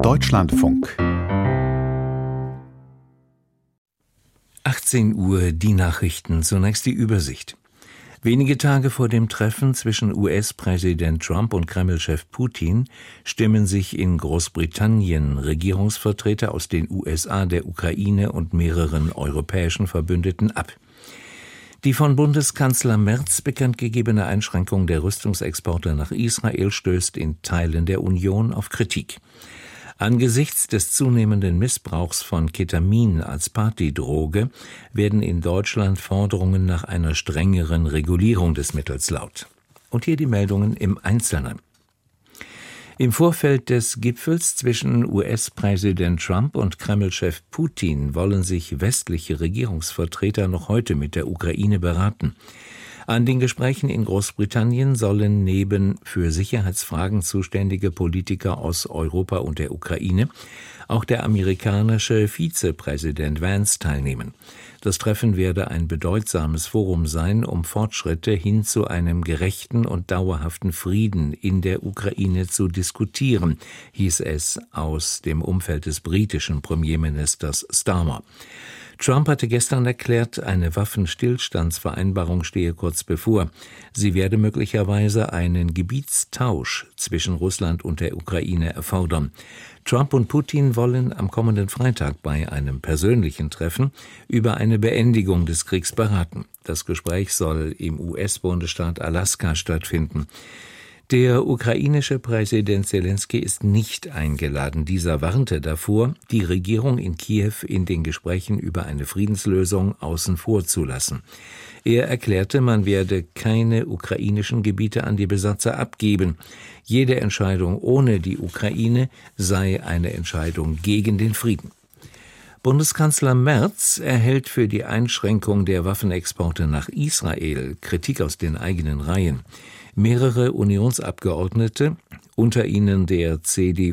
Deutschlandfunk 18 Uhr, die Nachrichten, zunächst die Übersicht. Wenige Tage vor dem Treffen zwischen US-Präsident Trump und Kreml-Chef Putin stimmen sich in Großbritannien Regierungsvertreter aus den USA, der Ukraine und mehreren europäischen Verbündeten ab. Die von Bundeskanzler Merz bekanntgegebene Einschränkung der Rüstungsexporte nach Israel stößt in Teilen der Union auf Kritik. Angesichts des zunehmenden Missbrauchs von Ketamin als Partydroge werden in Deutschland Forderungen nach einer strengeren Regulierung des Mittels laut. Und hier die Meldungen im Einzelnen. Im Vorfeld des Gipfels zwischen US-Präsident Trump und Kreml-Chef Putin wollen sich westliche Regierungsvertreter noch heute mit der Ukraine beraten. An den Gesprächen in Großbritannien sollen neben für Sicherheitsfragen zuständige Politiker aus Europa und der Ukraine auch der amerikanische Vizepräsident Vance teilnehmen. Das Treffen werde ein bedeutsames Forum sein, um Fortschritte hin zu einem gerechten und dauerhaften Frieden in der Ukraine zu diskutieren, hieß es aus dem Umfeld des britischen Premierministers Starmer. Trump hatte gestern erklärt, eine Waffenstillstandsvereinbarung stehe kurz bevor. Sie werde möglicherweise einen Gebietstausch zwischen Russland und der Ukraine erfordern. Trump und Putin wollen am kommenden Freitag bei einem persönlichen Treffen über eine Beendigung des Kriegs beraten. Das Gespräch soll im US-Bundesstaat Alaska stattfinden. Der ukrainische Präsident Selenskyj ist nicht eingeladen. Dieser warnte davor, die Regierung in Kiew in den Gesprächen über eine Friedenslösung außen vor zu lassen. Er erklärte, man werde keine ukrainischen Gebiete an die Besatzer abgeben. Jede Entscheidung ohne die Ukraine sei eine Entscheidung gegen den Frieden. Bundeskanzler Merz erhält für die Einschränkung der Waffenexporte nach Israel Kritik aus den eigenen Reihen. Mehrere Unionsabgeordnete, unter ihnen der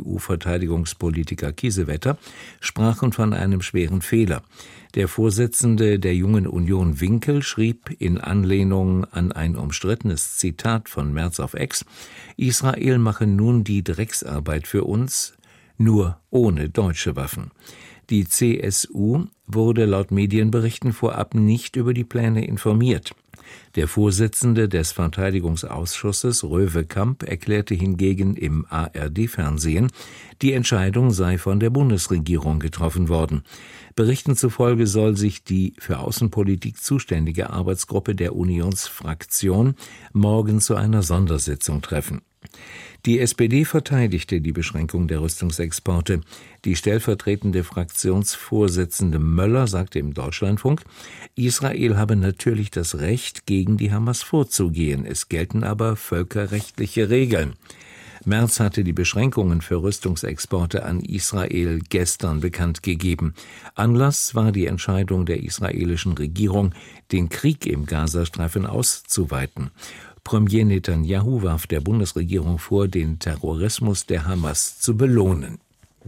CDU-Verteidigungspolitiker Kiesewetter, sprachen von einem schweren Fehler. Der Vorsitzende der Jungen Union Winkel schrieb in Anlehnung an ein umstrittenes Zitat von Merz auf X: Israel mache nun die Drecksarbeit für uns, nur ohne deutsche Waffen. Die CSU wurde laut Medienberichten vorab nicht über die Pläne informiert. Der Vorsitzende des Verteidigungsausschusses, Röwekamp, erklärte hingegen im ARD-Fernsehen, die Entscheidung sei von der Bundesregierung getroffen worden. Berichten zufolge soll sich die für Außenpolitik zuständige Arbeitsgruppe der Unionsfraktion morgen zu einer Sondersitzung treffen. Die SPD verteidigte die Beschränkung der Rüstungsexporte. Die stellvertretende Fraktionsvorsitzende Möller sagte im Deutschlandfunk, Israel habe natürlich das Recht, gegen die Hamas vorzugehen. Es gelten aber völkerrechtliche Regeln. Merz hatte die Beschränkungen für Rüstungsexporte an Israel gestern bekannt gegeben. Anlass war die Entscheidung der israelischen Regierung, den Krieg im Gazastreifen auszuweiten. Premier Netanyahu warf der Bundesregierung vor, den Terrorismus der Hamas zu belohnen.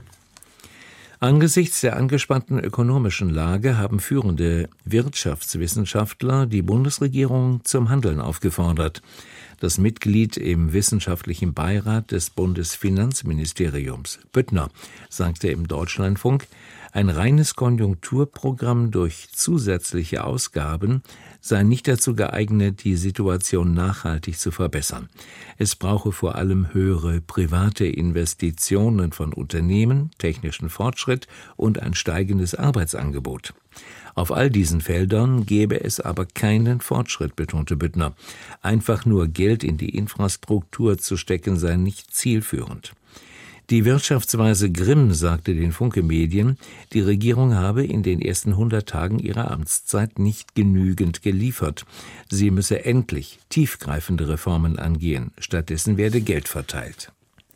Angesichts der angespannten ökonomischen Lage haben führende Wirtschaftswissenschaftler die Bundesregierung zum Handeln aufgefordert. Das Mitglied im wissenschaftlichen Beirat des Bundesfinanzministeriums, Büttner, sagte im Deutschlandfunk, ein reines Konjunkturprogramm durch zusätzliche Ausgaben sei nicht dazu geeignet, die Situation nachhaltig zu verbessern. Es brauche vor allem höhere private Investitionen von Unternehmen, technischen Fortschritt und ein steigendes Arbeitsangebot. Auf all diesen Feldern gäbe es aber keinen Fortschritt, betonte Büttner. Einfach nur Geld in die Infrastruktur zu stecken sei nicht zielführend. Die Wirtschaftsweise Grimm sagte den Funke-Medien, die Regierung habe in den ersten 100 Tagen ihrer Amtszeit nicht genügend geliefert. Sie müsse endlich tiefgreifende Reformen angehen. Stattdessen werde Geld verteilt.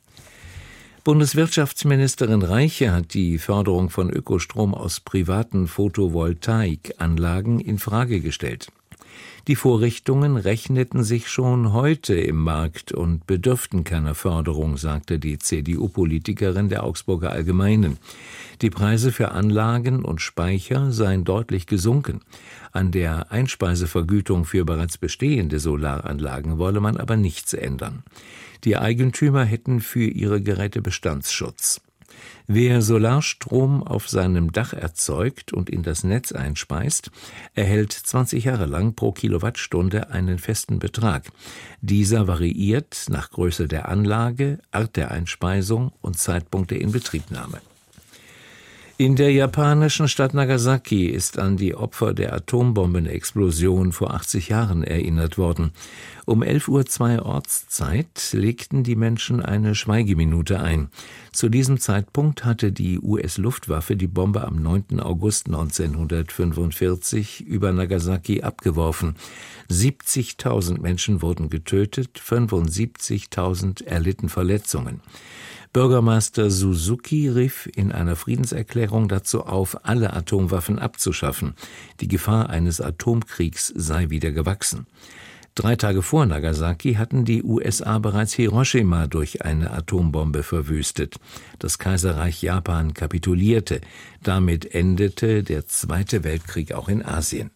Bundeswirtschaftsministerin Reiche hat die Förderung von Ökostrom aus privaten Photovoltaikanlagen in Frage gestellt. Die Vorrichtungen rechneten sich schon heute im Markt und bedürften keiner Förderung, sagte die CDU-Politikerin der Augsburger Allgemeinen. Die Preise für Anlagen und Speicher seien deutlich gesunken. An der Einspeisevergütung für bereits bestehende Solaranlagen wolle man aber nichts ändern. Die Eigentümer hätten für ihre Geräte Bestandsschutz. Wer Solarstrom auf seinem Dach erzeugt und in das Netz einspeist, erhält 20 Jahre lang pro Kilowattstunde einen festen Betrag. Dieser variiert nach Größe der Anlage, Art der Einspeisung und Zeitpunkt der Inbetriebnahme. In der japanischen Stadt Nagasaki ist an die Opfer der Atombombenexplosion vor 80 Jahren erinnert worden. Um 11:02 Uhr Ortszeit legten die Menschen eine Schweigeminute ein. Zu diesem Zeitpunkt hatte die US-Luftwaffe die Bombe am 9. August 1945 über Nagasaki abgeworfen. 70.000 Menschen wurden getötet, 75.000 erlitten Verletzungen. Bürgermeister Suzuki rief in einer Friedenserklärung dazu auf, alle Atomwaffen abzuschaffen. Die Gefahr eines Atomkriegs sei wieder gewachsen. 3 Tage vor Nagasaki hatten die USA bereits Hiroshima durch eine Atombombe verwüstet. Das Kaiserreich Japan kapitulierte. Damit endete der Zweite Weltkrieg auch in Asien.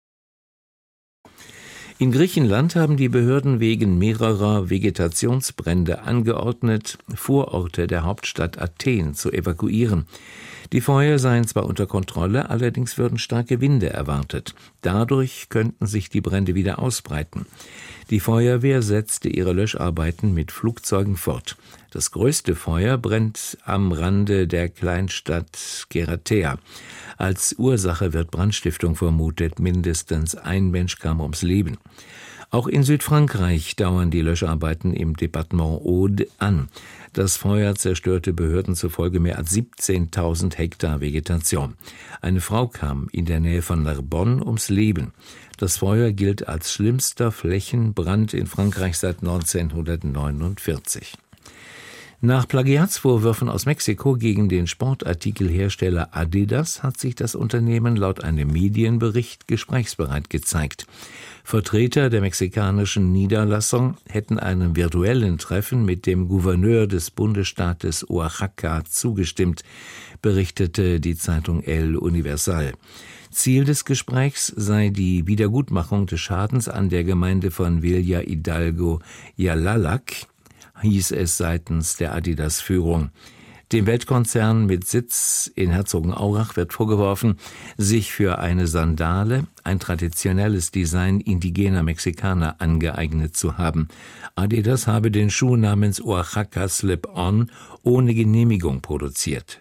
In Griechenland haben die Behörden wegen mehrerer Vegetationsbrände angeordnet, Vororte der Hauptstadt Athen zu evakuieren. Die Feuer seien zwar unter Kontrolle, allerdings würden starke Winde erwartet. Dadurch könnten sich die Brände wieder ausbreiten. Die Feuerwehr setzte ihre Löscharbeiten mit Flugzeugen fort. Das größte Feuer brennt am Rande der Kleinstadt Keratea. Als Ursache wird Brandstiftung vermutet. Mindestens ein Mensch kam ums Leben. Auch in Südfrankreich dauern die Löscharbeiten im Departement Aude an. Das Feuer zerstörte Behörden zufolge mehr als 17.000 Hektar Vegetation. Eine Frau kam in der Nähe von Narbonne ums Leben. Das Feuer gilt als schlimmster Flächenbrand in Frankreich seit 1949. Nach Plagiatsvorwürfen aus Mexiko gegen den Sportartikelhersteller Adidas hat sich das Unternehmen laut einem Medienbericht gesprächsbereit gezeigt. Vertreter der mexikanischen Niederlassung hätten einem virtuellen Treffen mit dem Gouverneur des Bundesstaates Oaxaca zugestimmt, berichtete die Zeitung El Universal. Ziel des Gesprächs sei die Wiedergutmachung des Schadens an der Gemeinde von Villa Hidalgo Yalalac, hieß es seitens der Adidas-Führung. Dem Weltkonzern mit Sitz in Herzogenaurach wird vorgeworfen, sich für eine Sandale, ein traditionelles Design indigener Mexikaner, angeeignet zu haben. Adidas habe den Schuh namens Oaxaca Slip-On ohne Genehmigung produziert.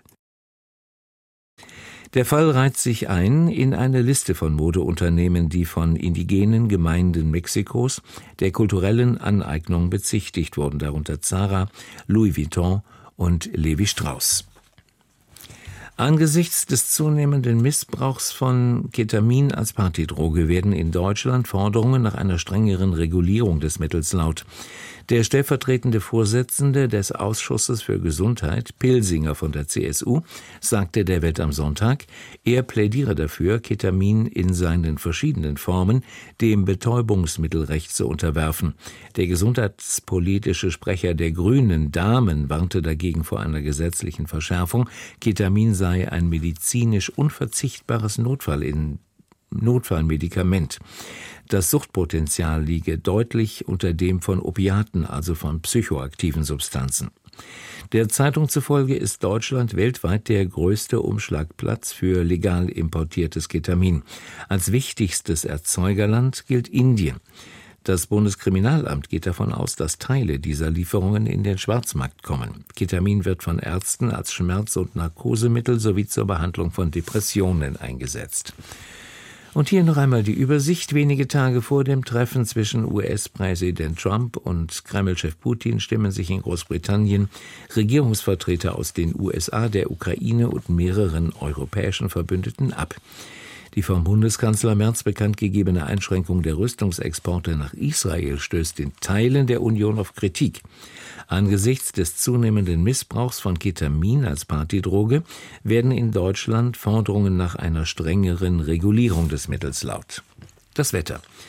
Der Fall reiht sich ein in eine Liste von Modeunternehmen, die von indigenen Gemeinden Mexikos der kulturellen Aneignung bezichtigt wurden, darunter Zara, Louis Vuitton und Levi Strauss. Angesichts des zunehmenden Missbrauchs von Ketamin als Partydroge werden in Deutschland Forderungen nach einer strengeren Regulierung des Mittels laut. Der stellvertretende Vorsitzende des Ausschusses für Gesundheit, Pilsinger von der CSU, sagte der Welt am Sonntag, er plädiere dafür, Ketamin in seinen verschiedenen Formen dem Betäubungsmittelrecht zu unterwerfen. Der gesundheitspolitische Sprecher der Grünen, Dahmen, warnte dagegen vor einer gesetzlichen Verschärfung. Ketamin sei ein medizinisch unverzichtbares Notfallmedikament. Das Suchtpotenzial liege deutlich unter dem von Opiaten, also von psychoaktiven Substanzen. Der Zeitung zufolge ist Deutschland weltweit der größte Umschlagplatz für legal importiertes Ketamin. Als wichtigstes Erzeugerland gilt Indien. Das Bundeskriminalamt geht davon aus, dass Teile dieser Lieferungen in den Schwarzmarkt kommen. Ketamin wird von Ärzten als Schmerz- und Narkosemittel sowie zur Behandlung von Depressionen eingesetzt. Und hier noch einmal die Übersicht. Wenige Tage vor dem Treffen zwischen US-Präsident Trump und Kreml-Chef Putin stimmen sich in Großbritannien Regierungsvertreter aus den USA, der Ukraine und mehreren europäischen Verbündeten ab. Die vom Bundeskanzler Merz bekannt gegebene Einschränkung der Rüstungsexporte nach Israel stößt in Teilen der Union auf Kritik. Angesichts des zunehmenden Missbrauchs von Ketamin als Partydroge werden in Deutschland Forderungen nach einer strengeren Regulierung des Mittels laut. Das Wetter.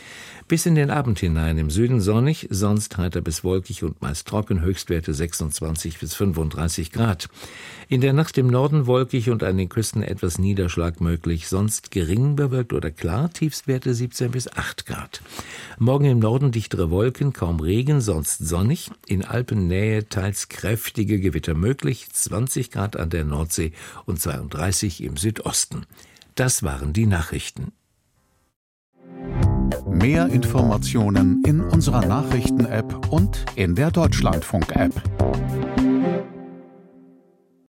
Bis in den Abend hinein im Süden sonnig, sonst heiter bis wolkig und meist trocken, Höchstwerte 26 bis 35 Grad. In der Nacht im Norden wolkig und an den Küsten etwas Niederschlag möglich, sonst gering bewölkt oder klar, Tiefstwerte 17 bis 8 Grad. Morgen im Norden dichtere Wolken, kaum Regen, sonst sonnig, in Alpennähe teils kräftige Gewitter möglich, 20 Grad an der Nordsee und 32 im Südosten. Das waren die Nachrichten. Mehr Informationen in unserer Nachrichten-App und in der Deutschlandfunk-App.